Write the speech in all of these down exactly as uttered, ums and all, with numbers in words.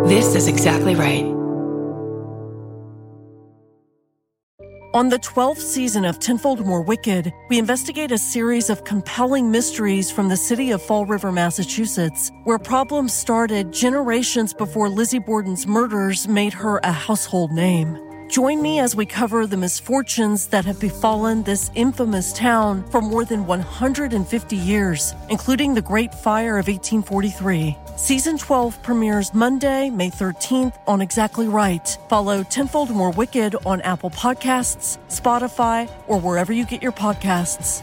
This is exactly right. On the twelfth season of Tenfold More Wicked, we investigate a series of compelling mysteries from the city of Fall River, Massachusetts, where problems started generations before Lizzie Borden's murders made her a household name. Join me as we cover the misfortunes that have befallen this infamous town for more than one hundred fifty years, including the Great Fire of eighteen forty-three. Season twelve premieres Monday, May thirteenth on Exactly Right. Follow Tenfold More Wicked on Apple Podcasts, Spotify, or wherever you get your podcasts.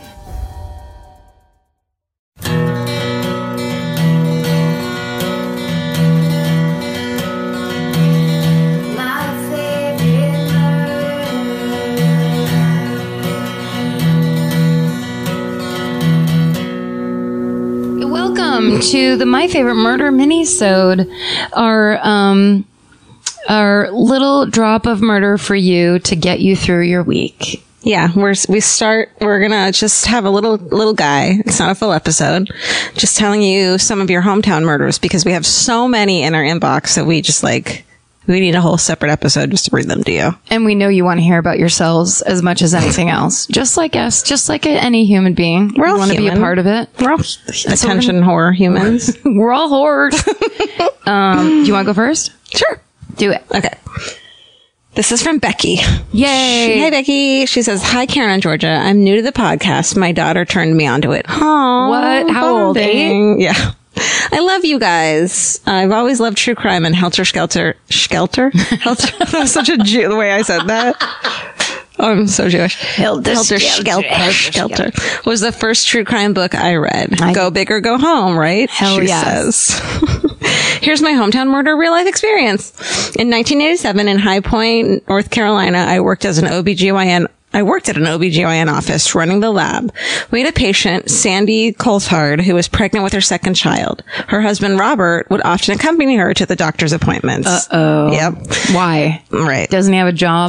Welcome to the My Favorite Murder mini-sode, our um, our little drop of murder for you to get you through your week. Yeah, we're we start. We're gonna just have a little little guy. It's not a full episode. Just telling you some of your hometown murders because we have so many in our inbox that we just like. We need a whole separate episode just to read them to you. And we know you want to hear about yourselves as much as anything else. Just like us, just like any human being. We're all we want to be a part of it. We're all attention horror humans. We're all whores. um, do you want to go first? Sure. Do it. Okay. This is from Becky. Yay. Hey, Becky. She says, hi, Karen and Georgia. I'm new to the podcast. My daughter turned me onto it. Aww. What? How old? Eight? Yeah. I love you guys. I've always loved true crime and Helter Skelter. Skelter? Helter? That was such a Jew, the way I said that. Oh, I'm so Jewish. Helter, Helter Skelter. Skelter, Skelter was the first true crime book I read. I, go big or go home, right? Hell she yes. says. Here's my hometown murder real life experience. In nineteen eighty-seven in High Point, North Carolina, I worked as an O B G Y N I worked at an O B G Y N office running the lab. We had a patient, Sandy Coulthard, who was pregnant with her second child. Her husband, Robert, would often accompany her to the doctor's appointments. Uh-oh. Yep. Why? Right. Doesn't he have a job?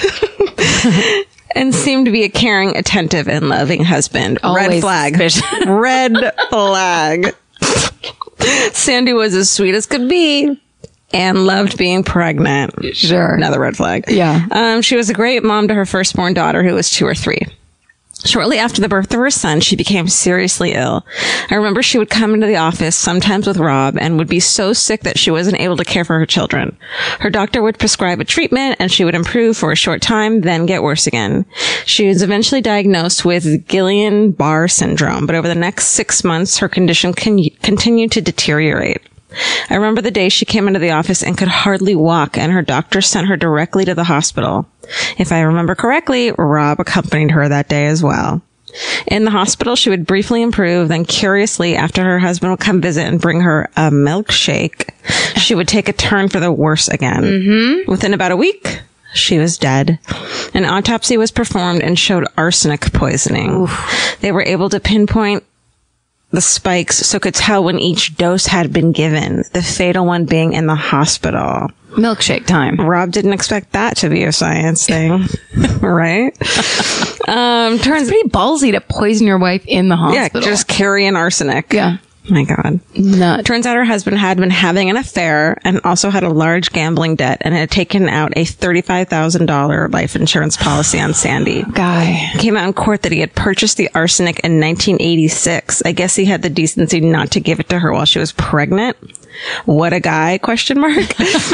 And seemed to be a caring, attentive, and loving husband. Always Red flag. suspicious. Red flag. Sandy was as sweet as could be. And loved being pregnant. Sure. Another red flag. Yeah. Um, she was a great mom to her firstborn daughter, who was two or three. Shortly after the birth of her son, she became seriously ill. I remember she would come into the office, sometimes with Rob, and would be so sick that she wasn't able to care for her children. Her doctor would prescribe a treatment, and she would improve for a short time, then get worse again. She was eventually diagnosed with Guillain-Barré syndrome, but over the next six months, her condition con- continued to deteriorate. I remember the day she came into the office and could hardly walk, and her doctor sent her directly to the hospital. If I remember correctly, Rob accompanied her that day as well. In the hospital, she would briefly improve, then curiously, after her husband would come visit and bring her a milkshake, she would take a turn for the worse again. Mm-hmm. Within about a week, she was dead. An autopsy was performed and showed arsenic poisoning. Oof. They were able to pinpoint the spikes so could tell when each dose had been given, the fatal one being in the hospital. Milkshake time. Rob didn't expect that to be a science thing, right? Um, turns it's pretty ballsy to poison your wife in the hospital. Yeah, just carry an arsenic. Yeah. My God. Nuts. Turns out her husband had been having an affair and also had a large gambling debt and had taken out a thirty-five thousand dollars life insurance policy on Sandy. Guy. Came out in court that he had purchased the arsenic in nineteen eighty-six. I guess he had the decency not to give it to her while she was pregnant. What a guy, question mark.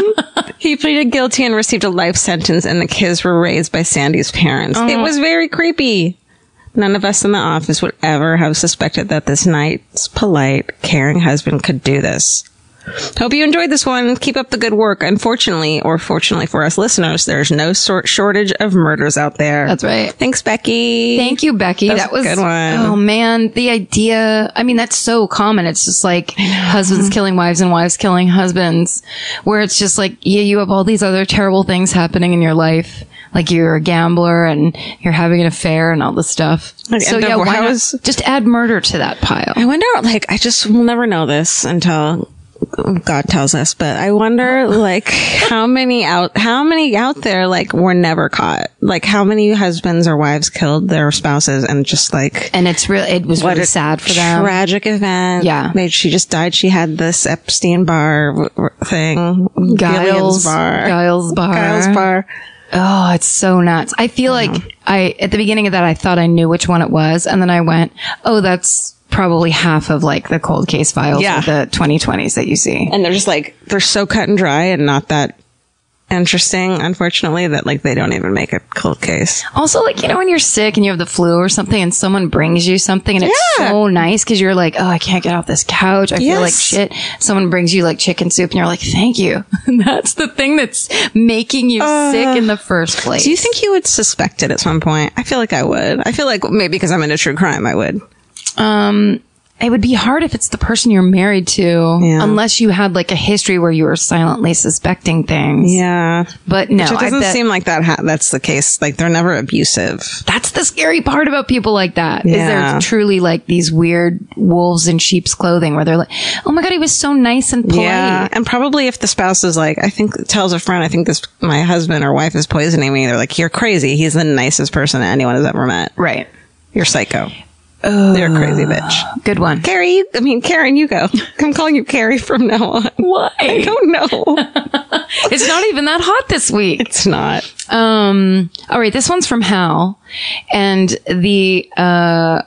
He pleaded guilty and received a life sentence, and the kids were raised by Sandy's parents. Uh-huh. It was very creepy. None of us in the office would ever have suspected that this nice, polite, caring husband could do this. Hope you enjoyed this one. Keep up the good work. Unfortunately, or fortunately for us listeners, there's no sort shortage of murders out there. That's right. Thanks, Becky. Thank you, Becky. That was, that was a good one. Oh, man. The idea, I mean, that's so common. It's just like husbands killing wives and wives killing husbands, where it's just like, yeah, you have all these other terrible things happening in your life. Like you're a gambler and you're having an affair and all this stuff. Like, so yeah, why was, not just add murder to that pile? I wonder, like, I just will never know this until God tells us, but I wonder, like, how many out, how many out there, like, were never caught? Like, how many husbands or wives killed their spouses and just, like, And it's really, it was what really a sad for them. tragic event. Yeah. They, she just died. She had this Epstein bar w- w- thing. Giles Gillian's bar. Giles bar. Giles bar. Oh, it's so nuts. I feel like I, at the beginning of that, I thought I knew which one it was. And then I went, oh, that's probably half of like the cold case files Yeah. of the twenty twenties that you see. And they're just like, they're so cut and dry and not that interesting, unfortunately, that like they don't even make a cold case. Also, like, you know, when you're sick and you have the flu or something and someone brings you something and it's Yeah. so nice because you're like, oh, I can't get off this couch. I feel like Yes. shit. Someone brings you like chicken soup and you're like, thank you. That's the thing that's making you Uh, sick in the first place. Do you think you would suspect it at some point? I feel like I would. I feel like maybe because I'm into true crime, I would. Um, it would be hard if it's the person you're married to, Yeah. unless you had like a history where you were silently suspecting things. Yeah. But no, Which it I doesn't bet seem like that. Ha- that's the case. Like they're never abusive. that's the scary part about people like that. Is Yeah. they're truly like these weird wolves in sheep's clothing where they're like, oh my God, he was so nice and polite. Yeah. And probably if the spouse is like, I think tells a friend, I think this, my husband or wife is poisoning me. They're like, you're crazy. He's the nicest person anyone has ever met. Right. You're psycho. You're a crazy bitch. Good one. Carrie, you, I mean, Karen, you go. I'm calling you Carrie from now on. Why? I don't know. It's not even that hot this week. It's not. Um, all right. This one's from Hal, and the, uh,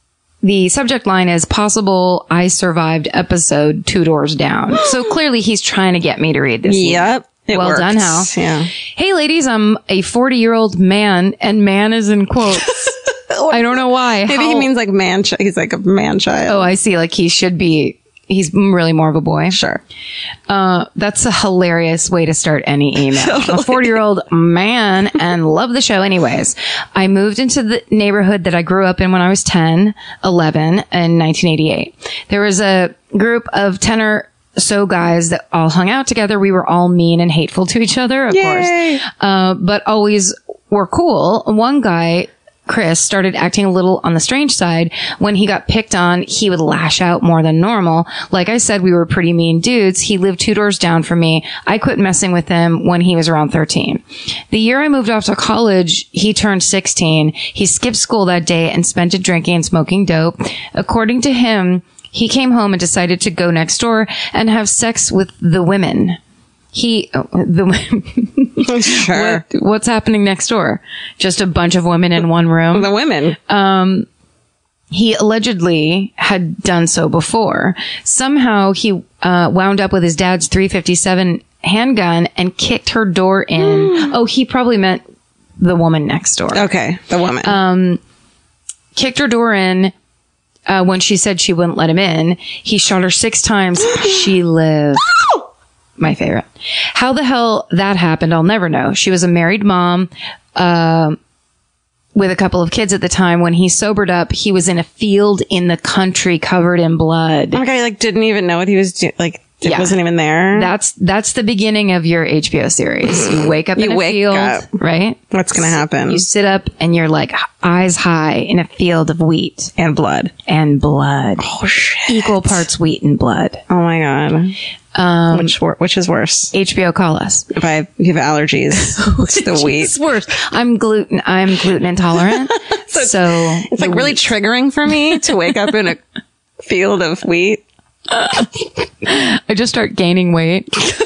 the subject line is possible I survived episode two doors down. So clearly he's trying to get me to read this. Yep. It Well works. done, Hal. Yeah. Hey ladies, I'm a forty year old man, and man is in quotes. I don't know why. Maybe he How- means like man. Ch- he's like a man child. Oh, I see. Like he should be. He's really more of a boy. Sure. Uh, that's a hilarious way to start any email. I'm a forty year old man and love the show anyways. I moved into the neighborhood that I grew up in when I was ten, eleven in nineteen eighty-eight. There was a group of ten or so guys that all hung out together. We were all mean and hateful to each other, of Yay. course. Uh, but always were cool. One guy, Chris, started acting a little on the strange side. When he got picked on, he would lash out more than normal. Like I said, we were pretty mean dudes. He lived two doors down from me. I quit messing with him when he was around thirteen. The year I moved off to college, he turned sixteen. He skipped school that day and spent it drinking and smoking dope. According to him, he came home and decided to go next door and have sex with the women. He, oh, the, Sure. what, what's happening next door? Just a bunch of women in one room. The women. He allegedly had done so before. Somehow he uh, wound up with his dad's three fifty-seven handgun and kicked her door in. Oh, he probably meant the woman next door. Okay. The woman. Um, Kicked her door in. Uh, when she said she wouldn't let him in, he shot her six times. She lived. My favorite. How the hell that happened, I'll never know. She was a married mom, uh, with a couple of kids at the time. When he sobered up, he was in a field in the country covered in blood. oh my God. He like didn't even know what he was doing. Like it Yeah. wasn't even there. That's, that's the beginning of your H B O series. You wake up You in a wake field, up. right? What's going to happen? You sit up and you're like eyes high in a field of wheat and blood. and blood. Oh shit. Equal parts wheat and blood. Oh my God. Um, Which wor- which is worse? H B O, call us. If I if you have allergies, it's the wheat. It's worse. I'm gluten. I'm gluten intolerant. so It's like really triggering for me to wake up in a field of wheat. I just start gaining weight.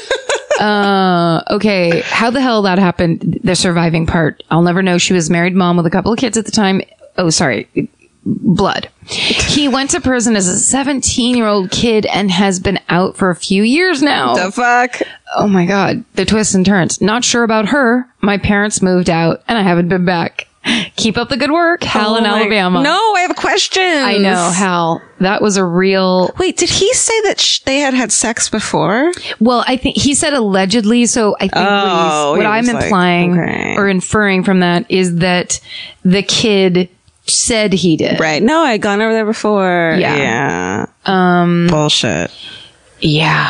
uh, okay. How the hell that happened? The surviving part. I'll never know. She was married mom with a couple of kids at the time. Oh, sorry. Blood. He went to prison as a seventeen year old kid and has been out for a few years now. The fuck? Oh my God. The twists and turns. Not sure about her. My parents moved out and I haven't been back. Keep up the good work. Hal Oh in my- Alabama. No, I have a question. I know, Hal. That was a real. Wait, did he say that sh- they had had sex before? Well, I think he said allegedly. So I think Oh, what, he's, what he I'm was like, implying okay. or inferring from that is that the kid said he did. Right. No, I'd gone over there before. Yeah. Yeah. Um. Bullshit. Yeah.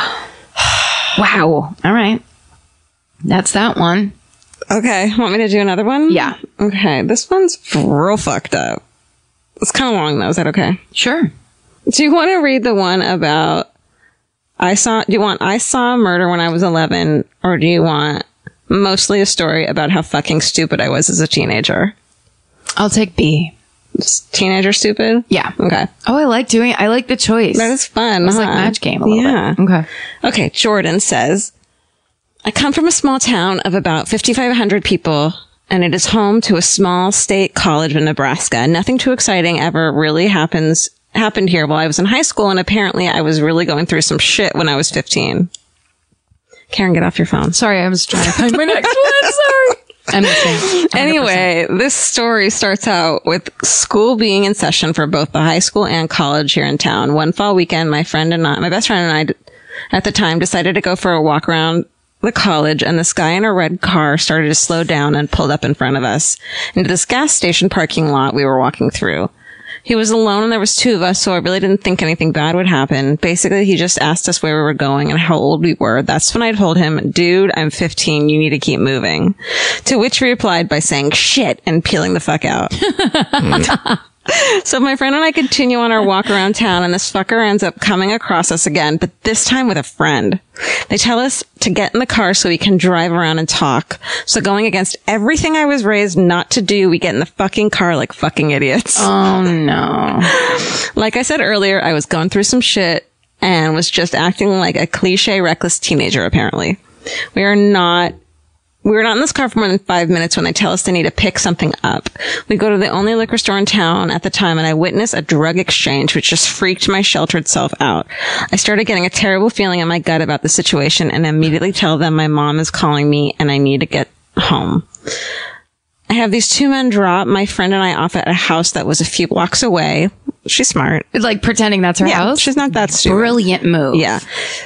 Wow. All right. That's that one. Okay. Want me to do another one? Yeah. Okay. This one's real fucked up. It's kind of long though. Is that okay? Sure. Do you want to read the one about I saw, do you want I saw a murder when I was eleven, or do you want mostly a story about how fucking stupid I was as a teenager? I'll take B. Just teenager stupid? Yeah. Okay. Oh, I like doing I like the choice. That is fun. It's huh? like match game a little yeah. bit. Okay. Okay. Jordan says, I come from a small town of about fifty-five hundred people, and it is home to a small state college in Nebraska. Nothing too exciting ever really happens happened here while I was in high school, and apparently I was really going through some shit when I was fifteen. Karen, get off your phone. Sorry, I was trying to find my next one. Sorry. I'm listening. Anyway, this story starts out with school being in session for both the high school and college here in town. One fall weekend, my friend and I, my best friend and I, at the time, decided to go for a walk around the college, and this guy in a red car started to slow down and pulled up in front of us into this gas station parking lot we were walking through. He was alone and there was two of us, so I really didn't think anything bad would happen. Basically, he just asked us where we were going and how old we were. That's when I told him, dude, I'm fifteen. You need to keep moving. To which he replied by saying shit and peeling the fuck out. So my friend and I continue on our walk around town, and this fucker ends up coming across us again, but this time with a friend. They tell us to get in the car so we can drive around and talk. So going against everything I was raised not to do, we get in the fucking car like fucking idiots. Oh, no. Like I said earlier, I was going through some shit and was just acting like a cliche, reckless teenager, apparently. We are not... We were not in this car for more than five minutes when they tell us they need to pick something up. We go to the only liquor store in town at the time, and I witness a drug exchange, which just freaked my sheltered self out. I started getting a terrible feeling in my gut about the situation, and immediately tell them my mom is calling me and I need to get home. I have these two men drop my friend and I off at a house that was a few blocks away. She's smart. Like pretending that's her Yeah, house? she's not that stupid. Brilliant move. Yeah.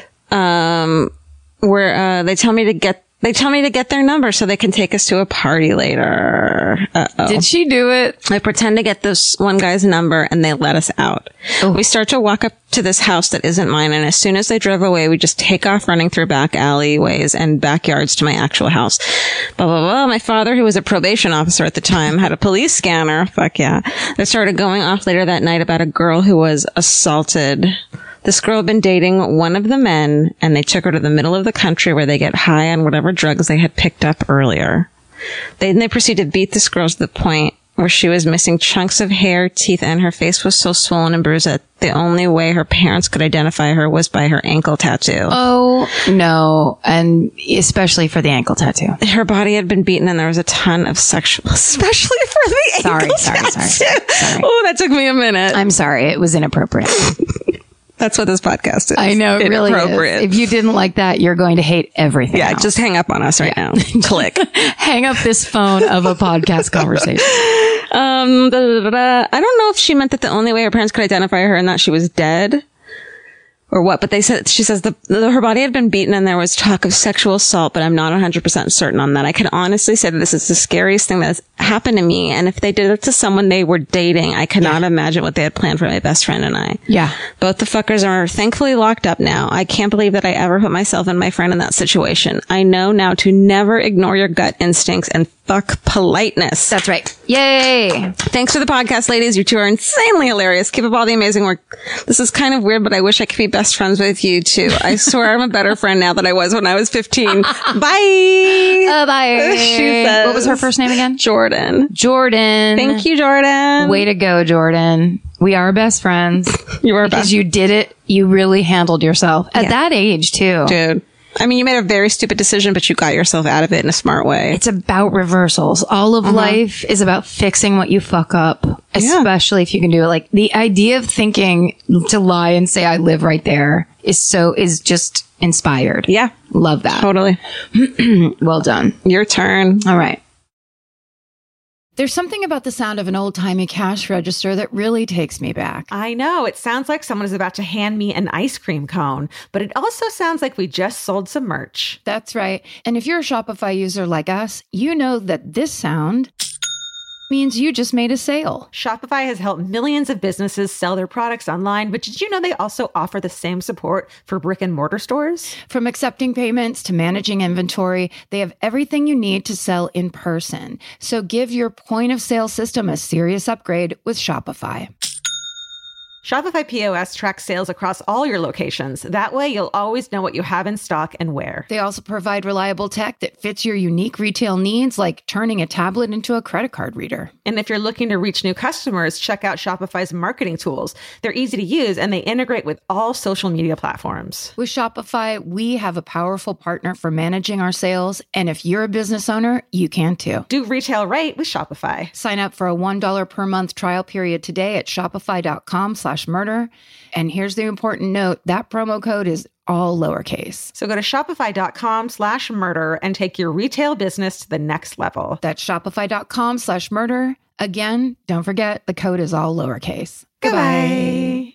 Um, where, uh, they tell me to get They tell me to get their number so they can take us to a party later. Uh-oh. Did she do it? I pretend to get this one guy's number and they let us out. Oh. We start to walk up to this house that isn't mine, and as soon as they drove away, we just take off running through back alleyways and backyards to my actual house. Blah, blah, blah. My father, who was a probation officer at the time, had a police scanner. Fuck yeah. That started going off later that night about a girl who was assaulted. This girl had been dating one of the men, and they took her to the middle of the country where they get high on whatever drugs they had picked up earlier. They, then they proceeded to beat this girl to the point where she was missing chunks of hair, teeth, and her face was so swollen and bruised that the only way her parents could identify her was by her ankle tattoo. Oh, no. And especially for the ankle tattoo. Her body had been beaten, and there was a ton of sexual, especially for the Sorry, ankle sorry, tattoo. sorry, sorry, sorry. Oh, that took me a minute. I'm sorry. It was inappropriate. That's what this podcast is. I know, it really is. If you didn't like that, you're going to hate everything Yeah, else. just hang up on us right now. Click. Hang up this phone of a podcast conversation. Um, da, da, da, da. I don't know if she meant that the only way her parents could identify her and that she was dead or what, but they said, she says the, the her body had been beaten and there was talk of sexual assault, but I'm not one hundred percent certain on that. I can honestly say that this is the scariest thing that's happened to me, and if they did it to someone they were dating, I cannot yeah. imagine what they had planned for my best friend and I. Yeah. Both the fuckers are thankfully locked up now. I can't believe that I ever put myself and my friend in that situation. I know now to never ignore your gut instincts and fuck politeness. That's right. Yay. Thanks for the podcast, ladies. You two are insanely hilarious. Keep up all the amazing work. This is kind of weird, but I wish I could be best friends with you too. I swear I'm a better friend now than I was when I was fifteen. Bye. Uh, bye. She says, what was her first name again? Jordan. Jordan. Thank you, Jordan. Way to go, Jordan. We are best friends. You are because best. you did it. You really handled yourself at Yeah. that age too. Dude. I mean, you made a very stupid decision, but you got yourself out of it in a smart way. It's about reversals. All of uh-huh. life is about fixing what you fuck up, especially yeah. if you can do it. Like the idea of thinking to lie and say I live right there is so, is just inspired. Yeah. Love that. Totally. Well done. Your turn. All right. There's something about the sound of an old-timey cash register that really takes me back. I know. It sounds like someone is about to hand me an ice cream cone, but it also sounds like we just sold some merch. That's right. And if you're a Shopify user like us, you know that this sound means you just made a sale. Shopify has helped millions of businesses sell their products online, but did you know they also offer the same support for brick and mortar stores? From accepting payments to managing inventory, they have everything you need to sell in person. So give your point of sale system a serious upgrade with Shopify. Shopify P O S tracks sales across all your locations. That way, you'll always know what you have in stock and where. They also provide reliable tech that fits your unique retail needs, like turning a tablet into a credit card reader. And if you're looking to reach new customers, check out Shopify's marketing tools. They're easy to use, and they integrate with all social media platforms. With Shopify, we have a powerful partner for managing our sales. And if you're a business owner, you can too. Do retail right with Shopify. Sign up for a one dollar per month trial period today at shopify.com slash murder. And here's the important note, that promo code is all lowercase. So go to shopify.com slash murder and take your retail business to the next level. That's shopify.com slash murder. Again, don't forget, the code is all lowercase. Goodbye.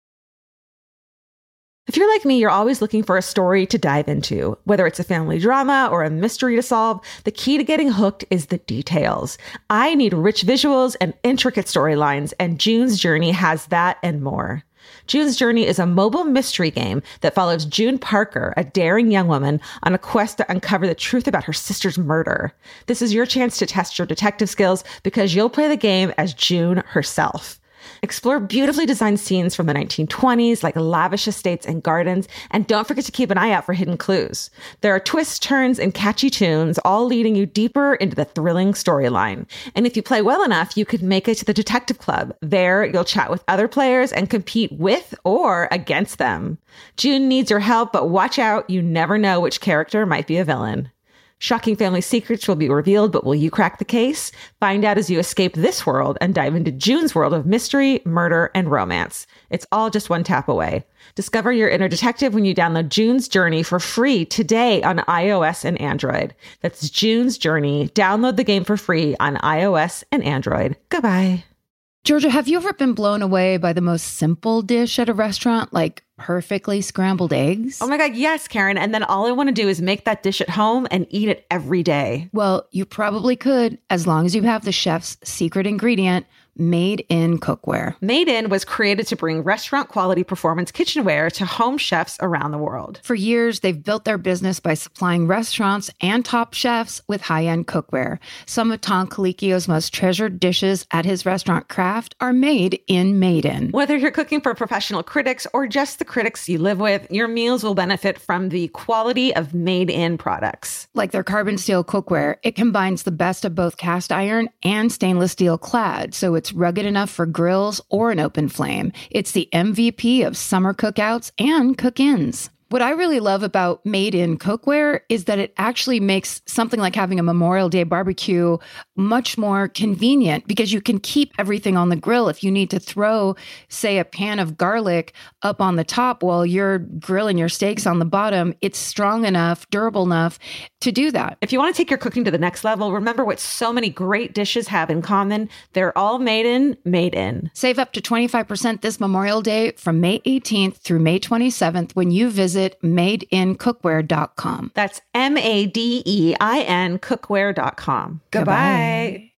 If you're like me, you're always looking for a story to dive into. Whether it's a family drama or a mystery to solve, the key to getting hooked is the details. I need rich visuals and intricate storylines, and June's Journey has that and more. June's Journey is a mobile mystery game that follows June Parker, a daring young woman, on a quest to uncover the truth about her sister's murder. This is your chance to test your detective skills because you'll play the game as June herself. Explore beautifully designed scenes from the nineteen twenties, like lavish estates and gardens, and don't forget to keep an eye out for hidden clues. There are twists, turns, and catchy tunes, all leading you deeper into the thrilling storyline. And if you play well enough, you could make it to the Detective Club. There, you'll chat with other players and compete with or against them. June needs your help, but watch out, you never know which character might be a villain. Shocking family secrets will be revealed, but will you crack the case? Find out as you escape this world and dive into June's world of mystery, murder, and romance. It's all just one tap away. Discover your inner detective when you download June's Journey for free today on iOS and Android. That's June's Journey. Download the game for free on iOS and Android. Goodbye. Georgia, have you ever been blown away by the most simple dish at a restaurant, like perfectly scrambled eggs? Oh my God, yes, Karen. And then all I want to do is make that dish at home and eat it every day. Well, you probably could, as long as you have the chef's secret ingredient, Made in Cookware. Made In was created to bring restaurant quality performance kitchenware to home chefs around the world. For years, they've built their business by supplying restaurants and top chefs with high-end cookware. Some of Tom Colicchio's most treasured dishes at his restaurant Craft are made in Made In. Whether you're cooking for professional critics or just the critics you live with, your meals will benefit from the quality of Made In products. Like their carbon steel cookware, it combines the best of both cast iron and stainless steel clad, so it's rugged enough for grills or an open flame. It's the M V P of summer cookouts and cook-ins. What I really love about Made in Cookware is that it actually makes something like having a Memorial Day barbecue much more convenient because you can keep everything on the grill. If you need to throw, say, a pan of garlic up on the top while you're grilling your steaks on the bottom, it's strong enough, durable enough to do that. If you want to take your cooking to the next level, remember what so many great dishes have in common. They're all made in, made in. Save up to twenty-five percent this Memorial Day from May eighteenth through May twenty-seventh when you visit made in cookware dot com. That's M A D E I N cookware dot com. Goodbye.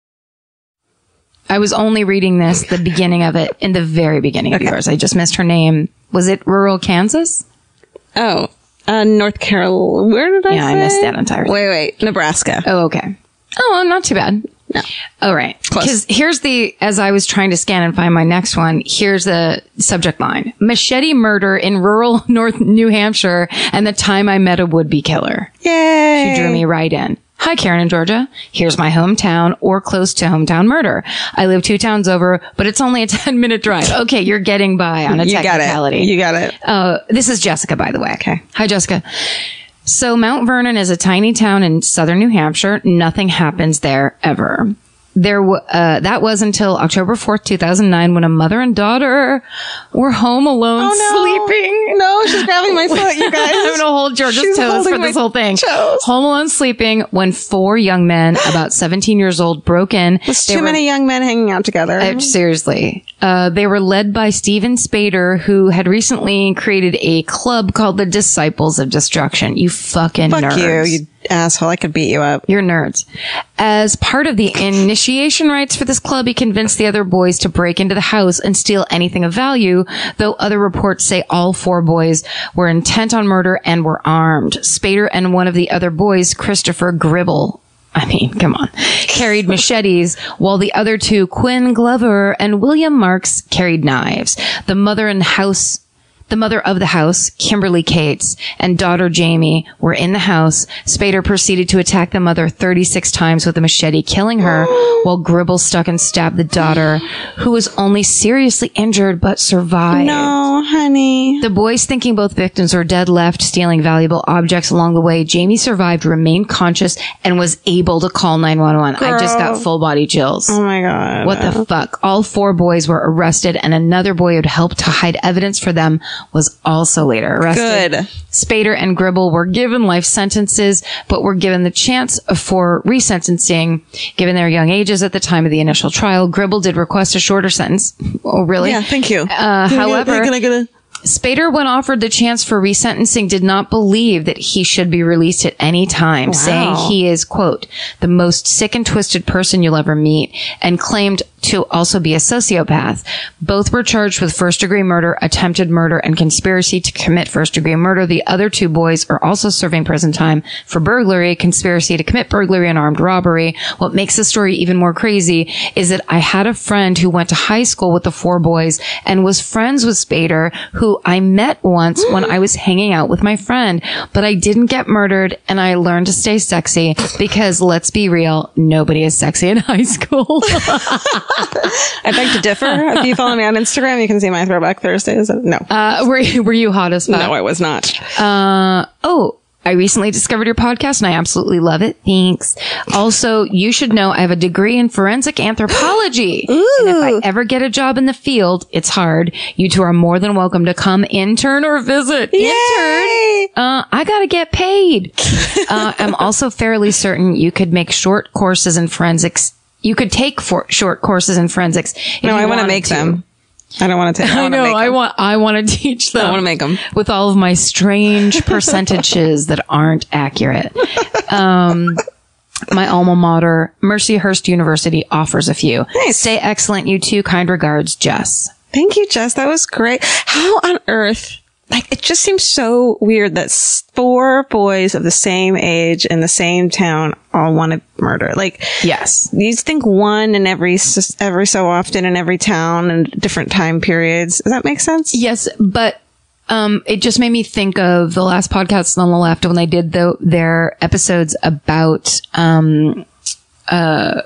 I was only reading this, the beginning of it, in the very beginning of Okay. yours. I just missed her name. Was it rural Kansas? Oh, uh, North Carolina. Where did I Yeah, I say? missed that entire thing. Wait, wait. Nebraska. Oh, okay. Oh, not too bad. No. All right. Close. Because here's the, as I was trying to scan and find my next one, here's the subject line. Machete murder in rural North New Hampshire and the time I met a would-be killer. Yay. She drew me right in. Hi, Karen and Georgia. Here's my hometown or close to hometown murder. I live two towns over, but it's only a ten minute drive. Okay, you're getting by on a You got technicality. it. You got it. Uh, this is Jessica, by the way. Okay. Hi, Jessica. So Mount Vernon is a tiny town in southern New Hampshire. Nothing happens there ever. There, w- uh, that was until October fourth, two thousand nine, when a mother and daughter were home alone sleeping. No, she's grabbing my foot, you guys. I'm going to hold Georgia's She's toes holding for this my whole thing. toes. Home alone sleeping when four young men, about seventeen years old, broke in. There's They too were- many young men hanging out together. uh, seriously. Uh, they were led by Steven Spader, who had recently created a club called the Disciples of Destruction. You fucking Fuck nerds. you, you asshole. I could beat you up. You're nerds. As part of the initiation rites for this club, he convinced the other boys to break into the house and steal anything of value, though other reports say all four boys were intent on murder and were armed. Spader and one of the other boys, Christopher Gribble, I mean, come on, carried machetes, while the other two, Quinn Glover and William Marks, carried knives. The mother and house The mother of the house, Kimberly Cates, and daughter Jamie were in the house. Spader proceeded to attack the mother thirty-six times with a machete, killing her, while Gribble stuck and stabbed the daughter, who was only seriously injured but survived. No, honey. The boys, thinking both victims were dead, left, stealing valuable objects along the way. Jamie survived, remained conscious, and was able to call nine one one. I just got full body chills. Oh my God. What the fuck? All four boys were arrested, and another boy who'd helped to hide evidence for them was also later arrested. Good. Spader and Gribble were given life sentences, but were given the chance for resentencing, given their young ages at the time of the initial trial. Gribble did request a shorter sentence. Oh, really? Yeah, thank you. Uh, however, can I get a- Spader, when offered the chance for resentencing, did not believe that he should be released at any time, Wow. saying he is, quote, the most sick and twisted person you'll ever meet, and claimed to also be a sociopath. Both were charged with first-degree murder, attempted murder, and conspiracy to commit first-degree murder. The other two boys are also serving prison time for burglary, conspiracy to commit burglary, and armed robbery. What makes the story even more crazy is that I had a friend who went to high school with the four boys and was friends with Spader, who I met once when I was hanging out with my friend. But I didn't get murdered, and I learned to stay sexy because, let's be real, nobody is sexy in high school. I'd like to differ. If you follow me on Instagram, you can see my Throwback Thursdays. No. Uh, were you, were you hot as fuck? No, I was not. Uh, oh, I recently discovered your podcast and I absolutely love it. Thanks. Also, you should know I have a degree in forensic anthropology. Ooh. And if I ever get a job in the field, it's hard. You two are more than welcome to come intern or visit. Yay! Intern. Uh, I gotta get paid. uh, I'm also fairly certain you could make short courses in forensics. You could take for short courses in forensics. if No, you I want to wanted make to. them. I don't want to take. I, I wanna know. Make I them. want. I want to teach them. I wanna make them. with all of my strange percentages that aren't accurate. Um, my alma mater, Mercyhurst University, offers a few. Nice. Stay excellent, you two. Kind regards, Jess. Thank you, Jess. That was great. How on earth? Like, it just seems so weird that s- four boys of the same age in the same town all want to murder. Like, Yes. you think one in every s- every so often in every town and different time periods. Does that make sense? Yes, but um, it just made me think of the last podcast on the left when they did the, their episodes about um, uh,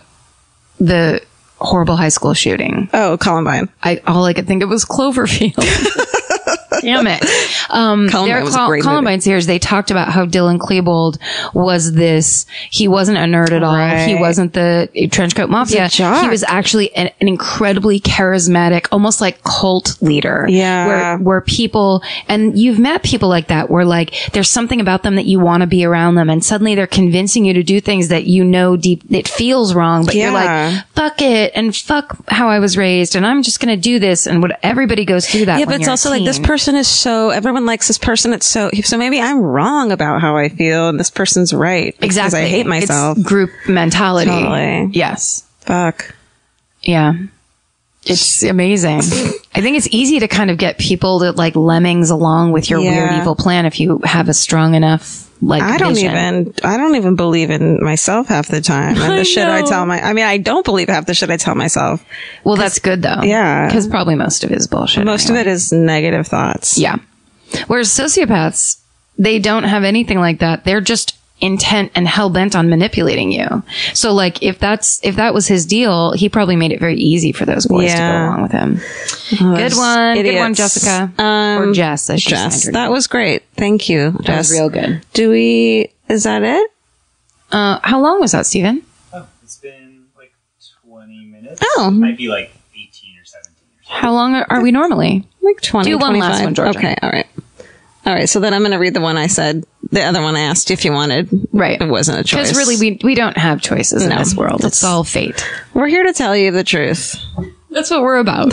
the horrible high school shooting. Oh, Columbine. I all I could think of was Cloverfield. Damn it. Um, Columbine their was a Col- great Columbine series, they talked about how Dylan Klebold was this, he wasn't a nerd at all. Right. He wasn't the trenchcoat mafia. jock. He was actually an, an incredibly charismatic, almost like cult leader. Yeah. Where, where people, and you've met people like that, where like, there's something about them that you want to be around them, and suddenly they're convincing you to do things that you know deep, it feels wrong, but you're Yeah. like, fuck it, and fuck how I was raised, and I'm just gonna do this, and what everybody goes through that. Yeah, when but it's you're a also like this teen. person is so, everyone likes this person. It's so, so maybe I'm wrong about how I feel and this person's right. Because Exactly. I hate myself. It's group mentality. Totally. Yes. Fuck. Yeah. It's amazing. I think it's easy to kind of get people to like lemmings along with your weird Yeah. evil plan if you have a strong enough like I don't vision. even, I don't even believe in myself half the time. And I the shit I know. tell my, I mean, I don't believe half the shit I tell myself. Well, that's good though. Yeah. Because probably most of it is bullshit. Most anyway. of it is negative thoughts. Yeah. Whereas sociopaths, they don't have anything like that. They're just intent and hell bent on manipulating you. So like if that's if that was his deal, he probably made it very easy for those boys to go Yeah. along with him. Oh, Good those one. Good one, idiots. Jessica. Um, or Jess, as she Jess. signed her That name. was great. Thank you, That Jess. was real good. Do we, is that it? Uh, how long was that, Steven? Oh, it's been like twenty minutes. Oh. Might be like eighteen or seventeen or something. How long are, are we normally? Like twenty, Do one twenty-five. last one, Georgia. Okay, all right. All right, so then I'm going to read the one I said. The other one I asked if you wanted. Right. It wasn't a choice. Because really, we we don't have choices in No. this world. It's It's- all fate. We're here to tell you the truth. That's what we're about.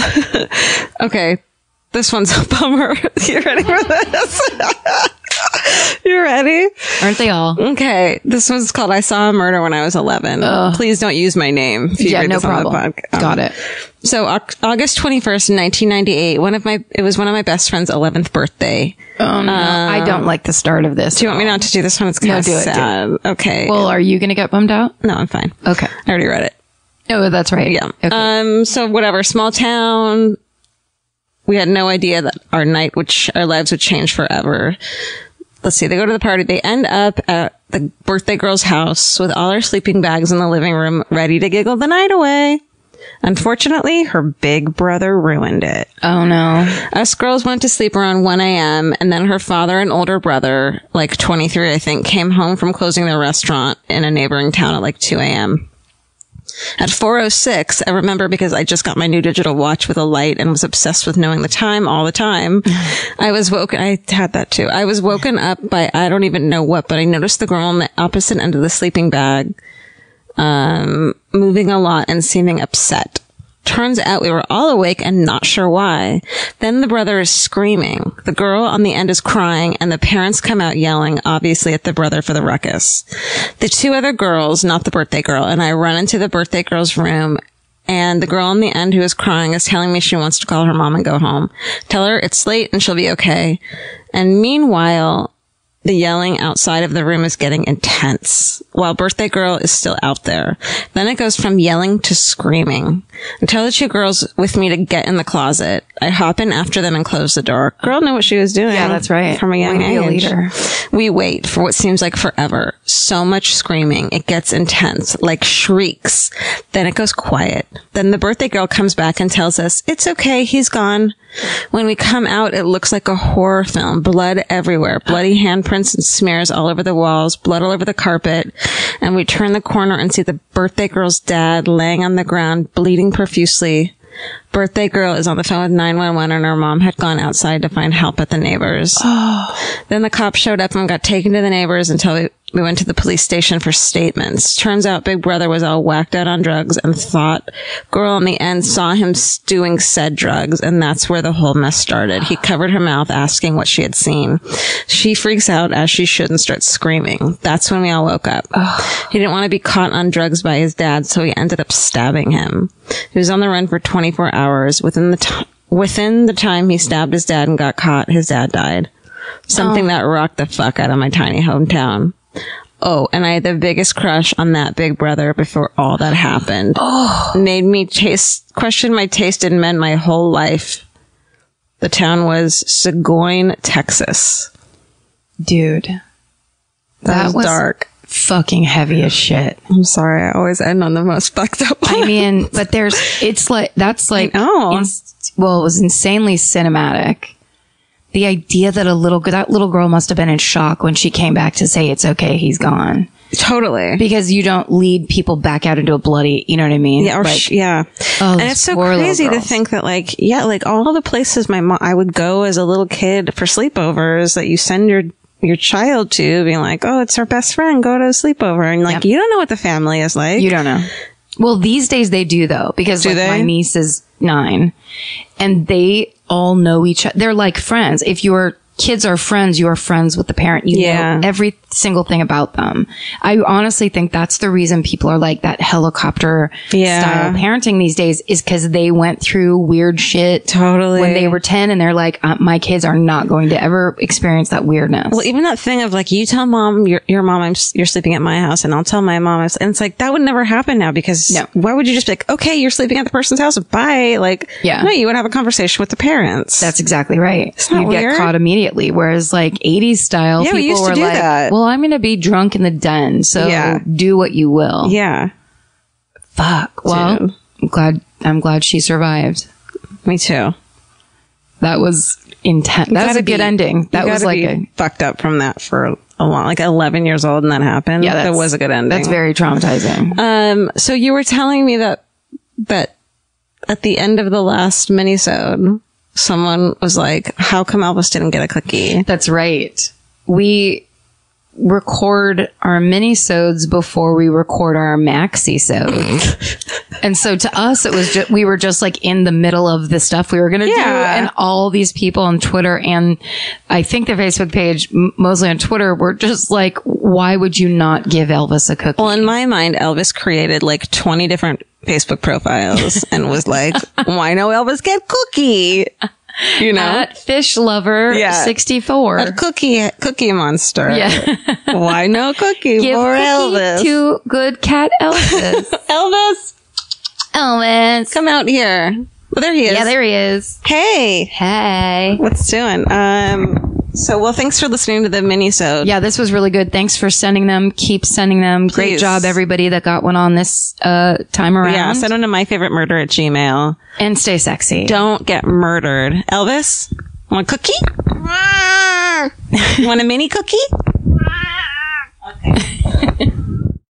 Okay, this one's a bummer. You ready for this? You ready? ready? Aren't they all? Okay. This one's called I Saw a Murder When I Was eleven. Ugh. Please don't use my name. If you Yeah, read no this on the problem. pod- um, Got it. So Au- August twenty-first, nineteen ninety-eight, one of my, it was one of my best friend's eleventh birthday. Oh, no. I don't like the start of this. Do you want me not to do this one? It's kind No, of do it, do it. sad. Okay. Well, are you going to get bummed out? no, I'm fine. Okay. I already read it. Oh, that's right. Yeah. Okay. Um, so whatever, small town. We had no idea that our night would, ch- our lives would change forever. Let's see. They go to the party. They end up at the birthday girl's house with all her sleeping bags in the living room, ready to giggle the night away. Unfortunately, her big brother ruined it. oh, no. Us girls went to sleep around one a.m. and then her father and older brother, like twenty-three, I think, came home from closing their restaurant in a neighboring town at like two a.m. At four oh six, I remember because I just got my new digital watch with a light and was obsessed with knowing the time all the time. I was woken, I had that too. I was woken up by, I don't even know what, but I noticed the girl on the opposite end of the sleeping bag, um, moving a lot and seeming upset. Turns out we were all awake and not sure why. Then the brother is screaming. The girl on the end is crying and the parents come out yelling, obviously at the brother for the ruckus. The two other girls, not the birthday girl, and I run into the birthday girl's room and the girl on the end who is crying is telling me she wants to call her mom and go home. Tell her it's late and she'll be okay. And meanwhile, the yelling outside of the room is getting intense while birthday girl is still out there. Then it goes from yelling to screaming. I tell the two girls with me to get in the closet. I hop in after them and close the door. Girl knew what she was doing. Yeah, that's right. From a young Way to be a age. leader. We wait for what seems like forever. So much screaming. It gets intense, like shrieks. Then it goes quiet. Then the birthday girl comes back and tells us, it's okay, he's gone. When we come out, it looks like a horror film. Blood everywhere. Bloody handprints and smears all over the walls. Blood all over the carpet. And we turn the corner and see the birthday girl's dad laying on the ground, bleeding profusely. Birthday girl is on the phone with nine one one and her mom had gone outside to find help at the neighbors. Oh. Then the cops showed up and got taken to the neighbors until we, we went to the police station for statements. Turns out Big Brother was all whacked out on drugs and thought girl on the end saw him doing said drugs, and that's where the whole mess started. He covered her mouth asking what she had seen. She freaks out as she should and starts screaming. That's when we all woke up. Oh. He didn't want to be caught on drugs by his dad, so he ended up stabbing him. He was on the run for twenty-four hours. Within the t- within the time he stabbed his dad and got caught, his dad died. Something oh. that rocked the fuck out of my tiny hometown. Oh, and I had the biggest crush on that big brother before all that happened. Oh. Made me taste, question my taste in men my whole life. The town was Seguin, Texas. Dude. That, That was, was dark. Fucking heavy as shit. I'm sorry. I always end on the most fucked up one. I mean, but there's, it's like, that's like, know. ins- well, it was insanely cinematic. The idea that a little, that little girl must have been in shock when she came back to say it's okay, he's gone. Totally. Because you don't lead people back out into a bloody, you know what I mean? Yeah, or like, sh- yeah. Oh, and it's so crazy to think that, like, yeah, like all the places my mom, I would go as a little kid for sleepovers that you send your your child to, being like, oh, it's our best friend, go to a sleepover, and like, yep. you don't know what the family is like. You don't know. Well, these days they do though, because do like they? my niece is nine, and they all know each other. They're like friends. If your kids are friends, you are friends with the parent. You yeah. know every single thing about them. I honestly think that's the reason people are like that helicopter yeah. style parenting these days, is because they went through weird shit totally when they were ten, and they're like, uh, my kids are not going to ever experience that weirdness. Well, even that thing of like, you tell mom, your, your mom, I'm, you're sleeping at my house, and I'll tell my mom, and it's like, that would never happen now, because no. why would you just be like, okay, you're sleeping at the person's house, bye. Like, yeah. no, you would have a conversation with the parents. That's exactly right. You'd weird? get caught immediately. Whereas like eighties style, yeah, people we used to were do like, that. well, I'm going to be drunk in the den, so yeah. do what you will. Yeah. Fuck. Well, Dude. I'm glad, I'm glad she survived. Me too. That was intense. That was a good be, ending. That was like be a fucked up from that for a long, like eleven years old, and that happened. Yeah, that was a good ending. That's very traumatizing. Um, so you were telling me that, that at the end of the last minisode, someone was like, how come Elvis didn't get a cookie? That's right. We, record our mini-sodes before we record our maxi-sodes. And so to us, it was just, we were just like in the middle of the stuff we were going to Yeah. do. And all these people on Twitter and I think the Facebook page, m- mostly on Twitter, were just like, why would you not give Elvis a cookie? Well, in my mind, Elvis created like twenty different Facebook profiles and was like, why no Elvis get cookie? You know? At Fish Lover Yeah. sixty-four. A cookie, cookie monster. Yeah. Why no cookie Give for cookie Elvis? to good cat Elvis. Elvis, Elvis. come out here. Well, there he is. Yeah, there he is. Hey, Hey. what's doing? Um, so, well, thanks for listening to the mini-sode. Yeah, this was really good. Thanks for sending them. Keep sending them. Great Please. job, everybody that got one on this uh, time around. Yeah, send them to my favorite murder at Gmail. And stay sexy. Don't get murdered. Elvis, want a cookie? Want a mini cookie?